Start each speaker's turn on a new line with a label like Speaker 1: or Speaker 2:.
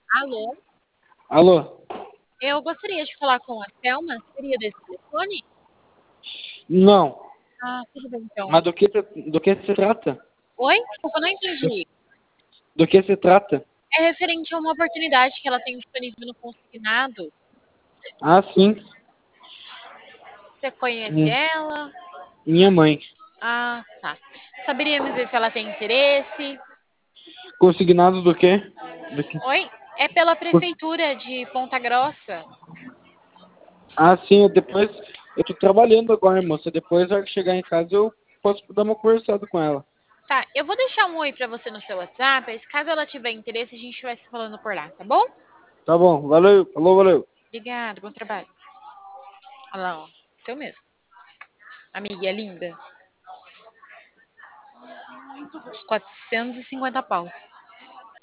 Speaker 1: Alô,
Speaker 2: Alô?
Speaker 1: eu gostaria de falar com a Thelma. Seria desse telefone?
Speaker 2: Não.
Speaker 1: Ah, tudo bem então.
Speaker 2: Mas do que se trata?
Speaker 1: Oi? Desculpa, não
Speaker 2: Do,
Speaker 1: entendi.
Speaker 2: do que se trata?
Speaker 1: É referente a uma oportunidade que ela tem disponível no consignado.
Speaker 2: Ah, sim.
Speaker 1: Você conhece
Speaker 2: Hum,
Speaker 1: ela?
Speaker 2: Minha mãe.
Speaker 1: Ah, tá. Saberia me dizer se ela tem interesse?
Speaker 2: Consignado do quê? Do que?
Speaker 1: Oi? É pela
Speaker 2: cons-
Speaker 1: prefeitura de Ponta Grossa.
Speaker 2: Ah, sim. Depois, eu tô trabalhando agora, moça. Depois, na hora que chegar em casa, eu posso dar uma conversada com ela.
Speaker 1: Tá, eu vou deixar um oi pra você no seu WhatsApp. Caso ela tiver interesse, a gente vai se falando por lá, tá bom?
Speaker 2: Tá bom. Valeu. Falou, valeu.
Speaker 1: Obrigada, bom trabalho. Olha lá, ó. Seu mesmo. Amiga, é linda. 450 pau.